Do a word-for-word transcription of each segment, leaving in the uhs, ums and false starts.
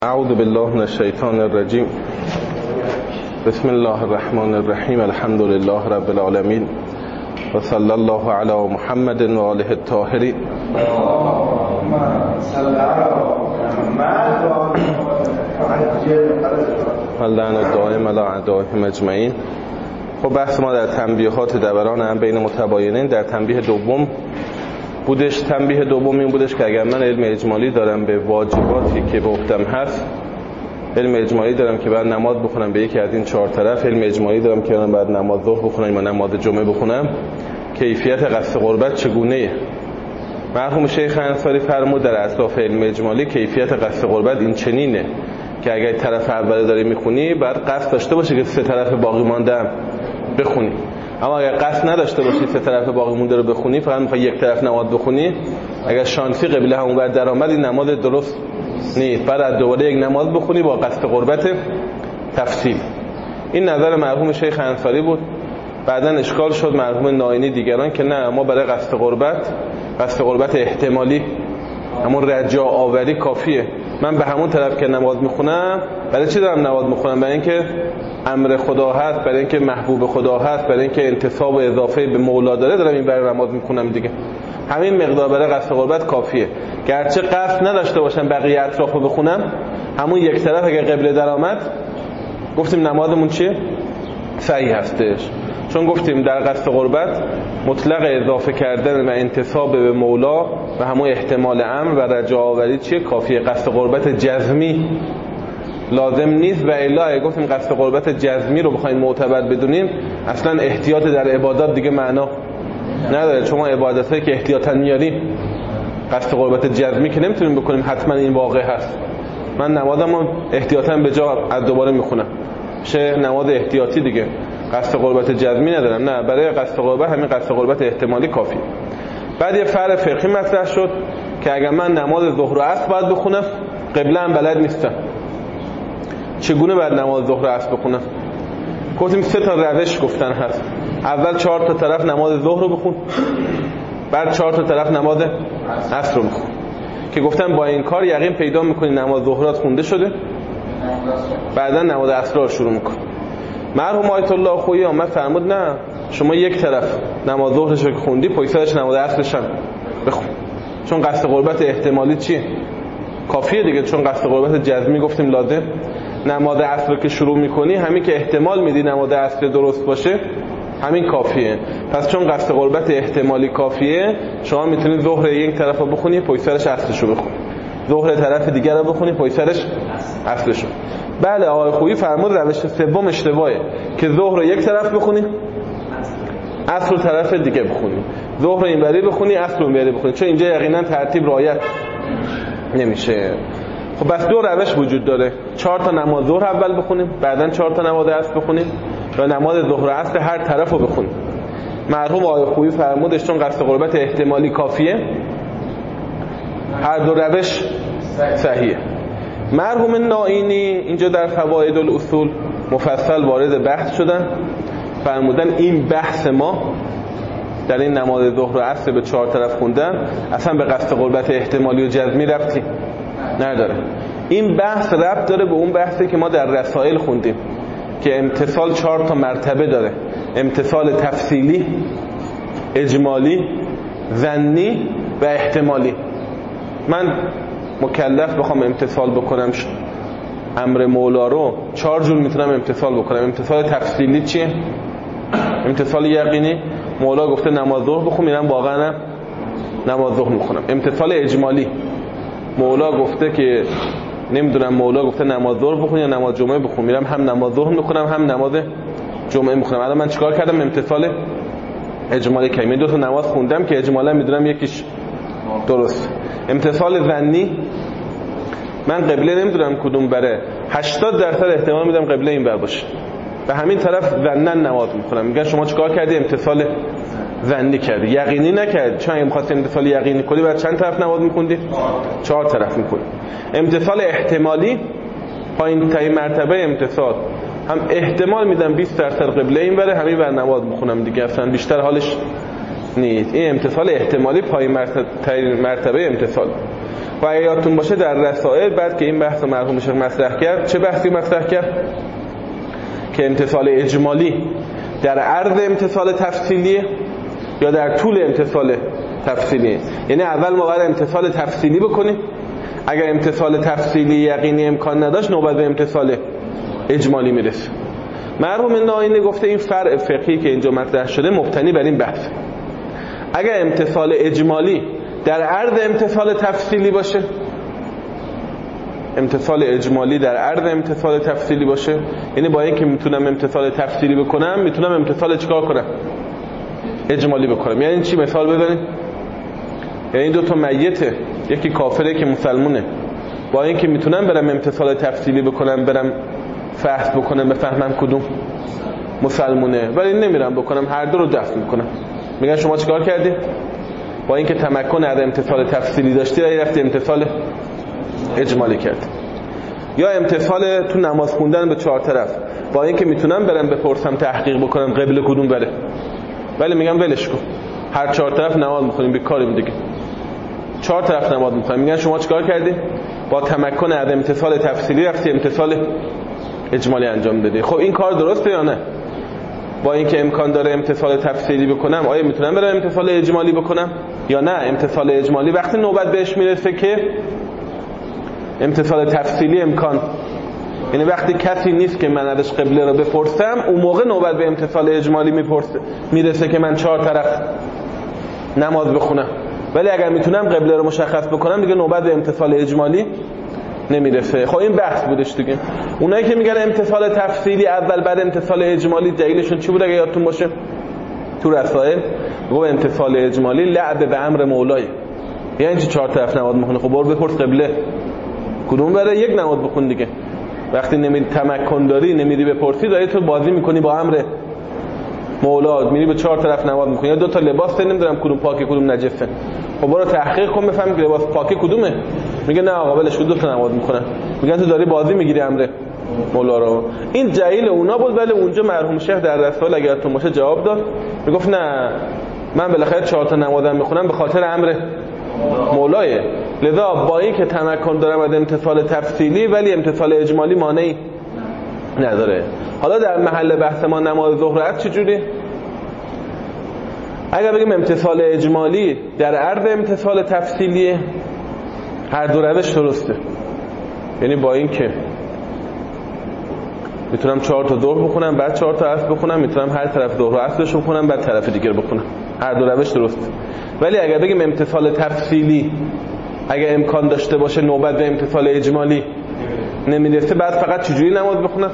اعوذ بالله من الشیطان الرجیم. بسم الله الرحمن الرحیم. الحمد لله رب العالمین و صلی الله علی محمد و آله الطاهرین. واللعن الدائم علی اعدائهم اجمعین. خب بحث ما در تنبیهات دوران هم بین متباینین در تنبیه دوم بودش. تنبیه دوم این بودش که اگر من علم اجمالی دارم به واجباتی که به عهدم هست، علم اجمالی دارم که بعد نماز بخونم به یکی از این چهار طرف، علم اجمالی دارم که من بعد نماز ظهر بخونم یا نماز جمعه بخونم، کیفیت قصد قربت چگونه؟ مرحوم شیخ انصاری فرمود در اطراف علم اجمالی کیفیت قصد قربت این چنینه که اگر طرف اول داری میخونی بعد قصد داشته باشه که سه طرف باقی مانده بخونی. اما اگر قصد نداشته باشی سه طرف باقی مونده رو بخونی، فقط میخوای یک طرف نماز بخونی، اگر شانسی قبله همون بعد درآمد، این نماز درست نیست. بعد دوباره یک نماز بخونی با قصد قربت تفصیل. این نظر مرحوم شیخ انصاری بود. بعداً اشکال شد مرحوم ناینی دیگران که نه، ما برای قصد قربت قصد قربت احتمالی همون رجا آوری کافیه. من به همون طرف که نماز میخونم، برای چی دارم نماز میخونم؟ برای اینکه امر خدا هست، برای اینکه محبوب خدا هست، برای اینکه انتصاب و اضافه به مولا داره، دارم این برای نماز میخونم دیگه. همین مقدار برای قصد قربت کافیه. گرچه قصد نداشته باشم بقیه اطرافو بخونم، همون یک طرف اگه قبله در آمد، گفتیم نمازمون چیه؟ صحیح هستش. چون گفتیم در قصد قربت مطلق اضافه کردن و انتصاب به مولا و همون احتمال امر و رجا آوری چیه؟ کافیه. قصد قربت جزمی لازم نیست. و الا اگه گفتیم قصد قربت جزمی رو بخوایم معتبر بدونیم، اصلا احتیاط در عبادات دیگه معنا نداره. چون ما عبادتایی که احتیاطاً میاریم قصد قربت جزمی که نمیتونیم بکنیم حتما این واقع هست. من نمازمو احتیاطاً به جا از دوباره میخونم، شه نماز احتیاطی دیگه، قصد قربت جزمی ندارم. نه، برای قصد قربت همین قصد قربت احتمالی کافی. بعد یه فرق فقهی مطرح شد که اگر من نماز ظهر و عصر باید بخونم، قبله هم بلد نیستم، چگونه باید نماز ظهر و عصر بخونم؟ گفتیم سه تا روش گفتن هست. اول چهار تا طرف نماز ظهر رو بخون، بعد چهار تا طرف نماز عصر رو بخون، که گفتن با این کار یقین پیدا میکنی نماز ظهرات خونده شده، بعدا نماز عصر رو شروع میکنی. مرحوم آیت الله خویی آمد فرمود نه، شما یک طرف نماز ظهرش رو خوندی، پشت سرش نماز عصرش هم بخون، چون قصد قربت احتمالی چیه؟ کافیه دیگه. چون قصد قربت جزمی گفتیم لازم، نماز عصر که شروع میکنی همین که احتمال میدی نماز عصر درست باشه همین کافیه. پس چون قصد قربت احتمالی کافیه، شما میتونید ظهر یک طرف رو بخونی، پشت سرش عصرش رو بخونی، ظهر طرف دیگر رو بخونی، پشت سرش عصرش رو. بله، آقای خویی فرمود روش سوم اشتباهه که ظهر رو یک طرف بخونی، عصر رو طرف دیگه بخونی، ظهر رو اینوری بخونی، عصر رو اینوری بخونی، چون اینجا یقینا ترتیب رعایت نمیشه. خب بس دو روش وجود داره، چهار تا نماز ظهر اول بخونیم، بعدن چهار تا نماز عصر بخونیم، یا نماز ظهر و عصر هر طرف رو بخونیم. مرحوم آقای خویی فرمودش چون قصد قربت احتمالی کافیه، هر دو روش صحیحه. مرحوم ناینی اینجا در فوائد الاصول مفصل وارد بحث شدن، فرمودن این بحث ما در این نماز ظهر و عصر به چهار طرف خوندن اصلا به قصد قربت احتمالی و جزمی ربطی نداره. این بحث ربط داره به اون بحثی که ما در رسائل خوندیم که امتثال چهار تا مرتبه داره: امتثال تفصیلی، اجمالی، ظنی و احتمالی. من مکلف بخوام امتثال بکنم امر مولا رو، چهار جور میتونم امتثال بکنم. امتثال تفصیلی چیه؟ امتثال یقینی، مولا گفته نماز ظهر بخون، میرم واقعا نماز ظهر میخونم. امتثال اجمالی، مولا گفته که نمیدونم، مولا گفته نماز ظهر بخون یا نماز جمعه بخون، میرم هم نماز ظهر میخونم هم نماز جمعه میخونم. الان من چیکار کردم؟ امتثال اجمالی کردم، دو تا نماز خوندم که اجمالا میدونم یکیش درست. امتثال ظنی، من قبله نمیدونم کدوم بره، هشتاد درصد احتمال میدم قبله این بر باشه، به همین طرف ظنن نماز میخونم. میگن شما چیکار کردی؟ امتثال ظنی کردی، یقینی نکردی. چون اگه می‌خواستی امتثال یقینی کنی بعد چند طرف نماز میخوندی؟ چهار طرف میخونی. امتثال احتمالی، پایین ترین مرتبه امتثال، هم احتمال میدم بیست درصد قبله این بره، همین بر نماز میخونم دیگه، اصلا بیشتر حالش نیست. این امتثال احتمالی پایین مرتبه, مرتبه امتثال. و اگه یادتون باشه در رسائل بعد که این بحث مرحوم شیخ مطرح کرد، چه بحثی مطرح کرد؟ که امتثال اجمالی در عرض امتثال تفصیلیه یا در طول امتثال تفصیلیه. یعنی اول ما باید امتثال تفصیلی بکنیم، اگر امتثال تفصیلی یقینی امکان نداشت نوبت به امتثال اجمالی میرسه. مرحوم ناینی گفته این فرع فقهی که اینجا مطرح شده مبتنی بر این بحث. اگر امتثال اجمالی در عرض امتثال تفصیلی باشه، امتثال اجمالی در عرض امتثال تفصیلی باشه، یعنی با اینکه میتونم امتثال تفصیلی بکنم میتونم امتثال چیکار کنم؟ اجمالی بکنم. یعنی چی؟ مثال بزنید. یعنی دو تا میته، یکی کافره که مسلمونه، با اینکه میتونم برم امتثال تفصیلی بکنم، برم فحص بکنم بفهمم کدوم مسلمونه، ولی نمیرم بکنم، هر دو رو دفن میکنم. میگن شما چیکار کردی؟ با اینکه تمکن از امتثال تفصیلی داشتی ولی رفتی امتثال اجمالی کرد. یا امتثال تو نماز خوندن به چهار طرف، با اینکه میتونم برم بپرسم تحقیق بکنم قبله کدوم بره، ولی میگم ولش کن، هر چهار طرف نماز میخونیم، بیکاریم دیگه، چهار طرف نماز میخونیم. میگن شما چیکار کردی؟ با تمکن از امتثال تفصیلی رفتی امتثال اجمالی انجام دادی. خب این کار درسته یا نه؟ با اینکه امکان داره امتثال تفصیلی بکنم، آیا میتونم برم امتثال اجمالی بکنم یا نه؟ امتثال اجمالی وقتی نوبت بهش میرسه که امتثال تفصیلی امکان، یعنی وقتی کسی نیست که من ازش قبله رو بپرسم، اون موقع نوبت به امتثال اجمالی میپرسه میرسه که من چهار طرف نماز بخونم. ولی اگر میتونم قبله رو مشخص بکنم دیگه نوبت به امتثال اجمالی نمیرسه. خب این بحث بودش دیگه. اونایی که میگن امتثال تفصیلی اول بعد امتثال اجمالی، دلیلشون چی بود اگه یادتون باشه؟ تو رسائل گفت امتثال اجمالی لعب به امر مولای. یعنی چی چهار طرف نماز میخونه؟ خب برو بپرس قبله کدوم بره، یک نماز بخون دیگه. وقتی نمیری تمکن داری، نمیری بپرسی، داری تو بازی میکنی با امر مولا، میری به چهار طرف نماز میکنی. یا دو تا لباس نمیدونم کدوم پاکه کدوم نجسه، خب برو تحقیق کن بفهم که لباس پاکه کدومه. میگه نه آقا ولش کن، دو تا نماز میکنن. میگن تو داری بازی میگیری امر مولا رو. این جهیل اونا بود. ولی اونجا مرحوم شیخ در رسائل اگر تو باشه جواب داد، میگفت نه من بالاخره چهار تا نمازم میخونم به خاطر امر مولایه، لذا با این که تمکن دارم از امتثال تفصیلی ولی امتثال اجمالی مانعی نداره. حالا در محل بحث ما نماز ظهر است چجوری؟ اگر بگیم امتثال اجمالی در عرض امتثال تفصیلیه، هر دو روش درسته. یعنی با این که میتونم چهار تا ظهر بخونم بعد چهار تا عصر بخونم، میتونم هر طرف ظهر و عصرش بخونم بعد طرف دیگر بخونم، هر دو روش درسته. ولی اگر بگیم امتثال تفصیلی اگر امکان داشته باشه نوبت به امتثال اجمالی نمیرسه، بعد فقط چجوری نماز بخونم؟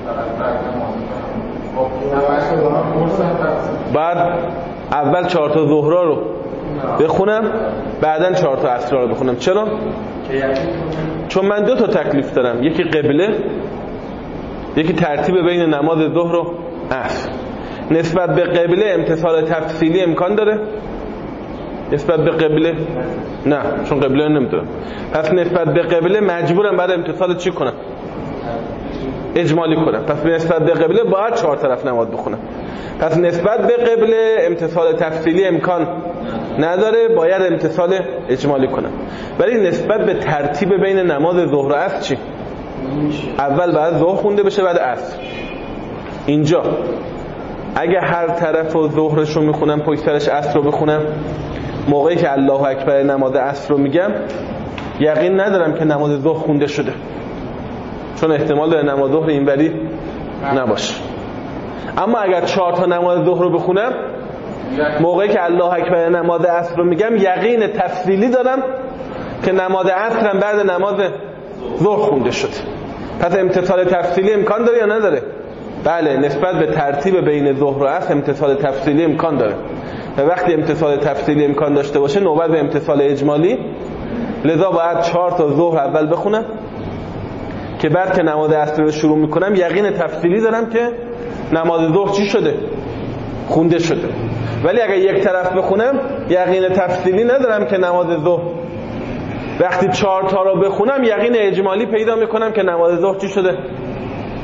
بعد اول چهار تا ظهرا رو بخونم بعدن چهار تا عصرا رو بخونم. چرا؟ چون من دو تا تکلیف دارم، یکی قبله، یکی ترتیب بین نماز ظهر و عصر. نسبت به قبله امتثال تفصیلی امکان داره؟ نسبت به قبله نه، چون قبله نمیدونم. پس نسبت به قبله مجبورم بعد امتثال چی کنم؟ اجمالی کنم. پس نسبت به قبله باید چهار طرف نماز بخونم. پس نسبت به قبله امتثال تفصیلی امکان نداره، باید امتثال اجمالی کنم. ولی نسبت به ترتیب بین نماز ظهر و عصر چی؟ اول بعد ظهر خونده بشه بعد عصر. اینجا اگه هر طرف و ظهرش رو میخونم پشت سرش عصر رو بخونم، موقعی که الله اکبر نماز عصر رو میگم یقین ندارم که نماز ظهر خونده شده، چون احتمال داره نماز ظهر اینوری نباشه. اما اگر چهار تا نماز ظهر رو بخونم موقعی که الله اکبر نماز عصر رو میگم یقین تفصیلی دارم که نماز عصر هم بعد نماز ظهر خونده شده. پس امتثال تفصیلی امکان داره یا نداره؟ بله، نسبت به ترتیب بین ظهر و عصر امتثال تفصیلی امکان داره. و وقتی امتثال تفصیلی امکان داشته باشه نوبت به امتثال اجمالی، لذا باید چهار تا ظهر اول بخونم که بعد که نماز عصر رو شروع میکنم یقین تفصیلی دارم که نماز ظهر چی شده؟ خونده شده. ولی اگر یک طرف بخونم یقین تفصیلی ندارم که نماز ظهر. وقتی چهار تا رو بخونم یقین اجمالی پیدا میکنم که نماز ظهر چی شده؟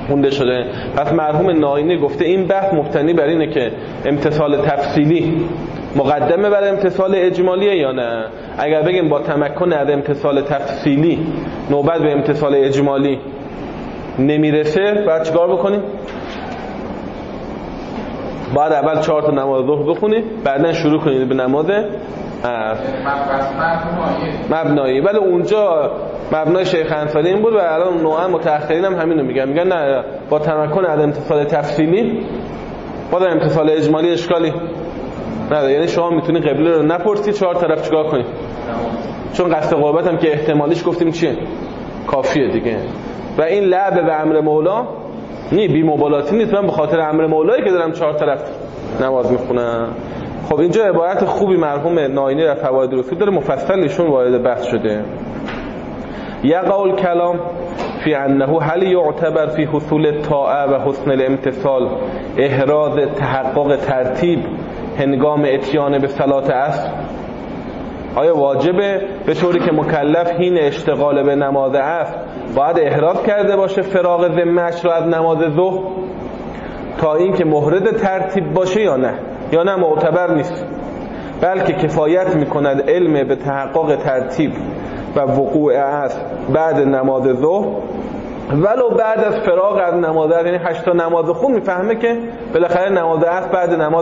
خونده شده. پس مرحوم ناینی گفته این بحث مبتنی بر اینه که امتثال تفصیلی مقدمه بر امتثال اجمالیه یا نه. اگر بگیم با تمکن از امتثال تفصیلی نوبت به امتثال اجمالی نمیرسه، بعد چیکار بکنیم؟ بعد اول چهار تا نماز ظهر بخونید، بعدن شروع کنید به نماز مبنایی. ولی اونجا مبنای شیخ انصاری این بود و الان نوعا متأخرین هم همینو میگن، میگن نه با تمکن از امتثال تفصیلی با امتثال اجمالی اشکالی نداره. یعنی شما میتونی قبله رو نپرسی چهار طرف چیکار کنی، چون قصد قربت هم که احتمالیش گفتیم چیه؟ کافیه دیگه. و این لعب به امر مولا نی بی مبالاتی نیست، من به خاطر امر مولایی که دارم چهار طرف نماز میخونم. خب اینجا عبارت خوبی مرحوم ناینی در فواید الاصول داره، مفصل ایشون وارد بحث شده. یقع الکلام فی انه هل یعتبر فی حصول الطاعه و حسن الامتثال احراز تحقق ترتیب هنگام اتیان به صلات عصر؟ آیا واجبه به طوری که مکلف حین اشتغال به نماز عصر باید احراز کرده باشه فراغ ذمه‌اش رو از نماز ظهر تا این که مورد ترتیب باشه یا نه؟ یا نه معتبر نیست، بلکه کفایت میکند علم به تحقق ترتیب و وقوع عصر بعد نماز ظهر ولو بعد از فراغ از نماز عصر. یعنی هشت تا نماز خون میفهمه که بالاخره نماز عصر بعد نماز،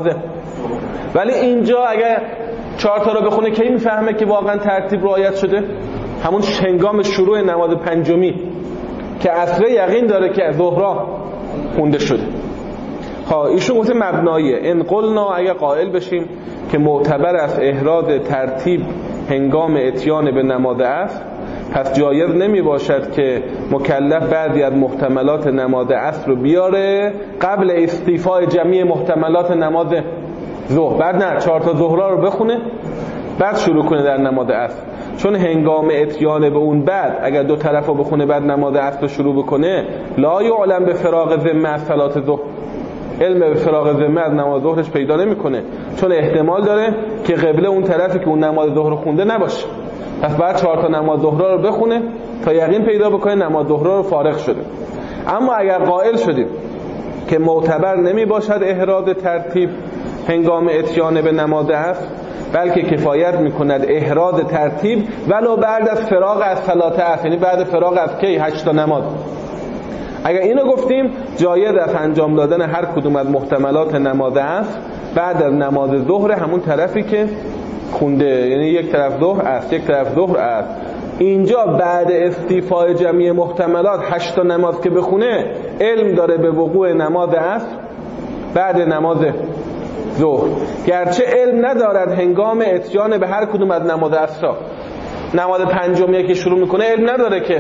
ولی اینجا اگر چهار تا رو بخونه کی میفهمه که واقعا ترتیب رعایت شده؟ همون هنگام شروع نماز پنجمی که عصر یقین داره که ظهرا خونده شده. ها ایشون گفته مبناییه. ان قلنا اگر قائل بشیم که معتبر است احراز ترتیب هنگام اتیان به نماز عصر، پس جایز نمی باشد که مکلف بعضی از محتملات نماز عصر رو بیاره قبل استیفای جمعی محتملات نماز ظهر. بعد نه چهار تا ظهرا رو بخونه بعد شروع کنه در نماز عصر، چون هنگام اتیان به اون بعد اگر دو طرف رو بخونه بعد نماز عصر رو شروع بکنه لا یعلم به فراغ ذمه از صلات ظهر، علم به فراغ ذمه از نماز ظهرش پیدا نمیکنه، چون احتمال داره که قبله اون طرفی که اون نماز ظهر خونده نباشه. پس بعد چهار تا نماز ظهر رو بخونه تا یقین پیدا بکنه نماز ظهر رو فارغ شده. اما اگر قائل شدیم که معتبر نمی باشد احراز ترتیب هنگام اتیان به نماز عصر، بلکه کفایت میکند احراز ترتیب ولو بعد از فراغ از صلات عصر، یعنی بعد فراغ از کی؟ هشت تا نماز. اگر اینو گفتیم جایز است انجام دادن هر کدوم از محتملات نماز عصر بعد از نماز ظهر همون طرفی که خونده، یعنی یک طرف ظهر است یک طرف ظهر است. اینجا بعد استیفای جمعی محتملات هشت تا نماز که بخونه علم داره به وقوع نماز عصر بعد نماز ظهر، گرچه علم ندارد هنگام اتیان به هر کدوم از نماز عصر. نماز پنجمی که شروع میکنه علم نداره که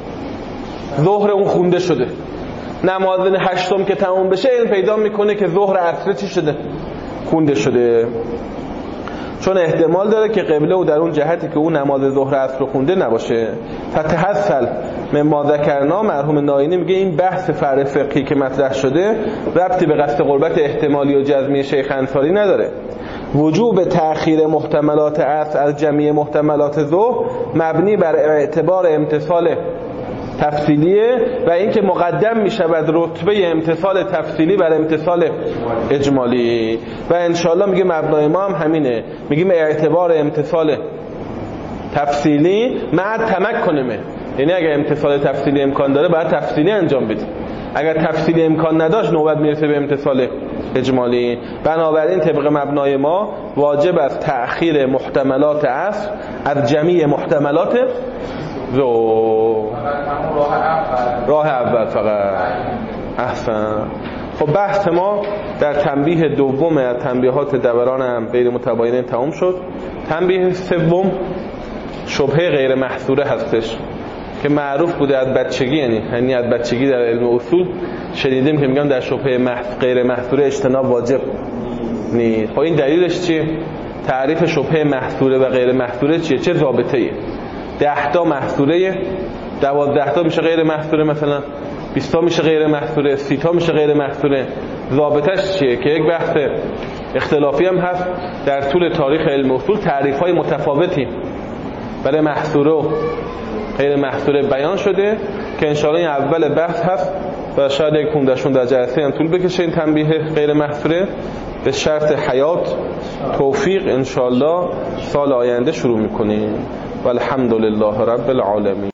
ظهر اون خونده شده، نماز هشتم که تموم بشه علم پیدا میکنه که ظهر عصر چی شده؟ خونده شده، چون احتمال داره که قبله او در اون جهتی که اون نماز ظهر عصر خونده نباشه. فتحصل مما ذکرنا، مرحوم ناینی میگه این بحث فرع فقهی که مطرح شده ربطی به قصد قربت احتمالی و جزمی شیخ انصاری نداره. وجوب تأخیر محتملات عصر از جمعی محتملات ظهر مبنی بر اعتبار امتثال تفصیلیه و اینکه مقدم می شود رتبه امتثال تفصیلی بر امتثال اجمالی. و انشاءالله میگه مبنای ما هم همینه، میگیم اعتبار امتثال تفصیلی مع تمکنه، یعنی اگر امتثال تفصیلی امکان داره باید تفصیلی انجام بدیم، اگر تفصیلی امکان نداشت نوبت میرسه به امتثال اجمالی. بنابراین طبق مبنای ما واجب است تأخیر محتملات عصر از جمعی محتملات زو راه اول فقط. احسن. خب بحث ما در تنبیه دوم از تنبیهات دوران هم غیر متباینین تمام شد. تنبیه سوم شبهه غیر محصوره هستش که معروف بوده از بچگی، یعنی یعنی از بچگی در علم اصول شنیدیم که میگن در شبهه محص... غیر محصوره اجتناب واجب نیست. خب این دلیلش چیه؟ تعریف شبهه محصوره و غیر محصوره چیه؟ چه ضابطه ایه؟ ده تا محصوره، دوازده تا میشه غیر محصوره، مثلا بیست تا میشه غیر محصوره، سی تا میشه غیر محصوره. ضابطش چیه؟ که یک بحث اختلافی هم هست در طول تاریخ علم اصول، تعریف‌های متفاوتی برای محصوره و غیر محصوره بیان شده که انشاءالله این اول بحث هست و شاید یک پانزده شانزده جلسه هم طول بکشه این تنبیه غیر محفوره. به شرط حیات توفیق انشالله سال آینده شروع میکنیم. والحمدلله رب العالمین.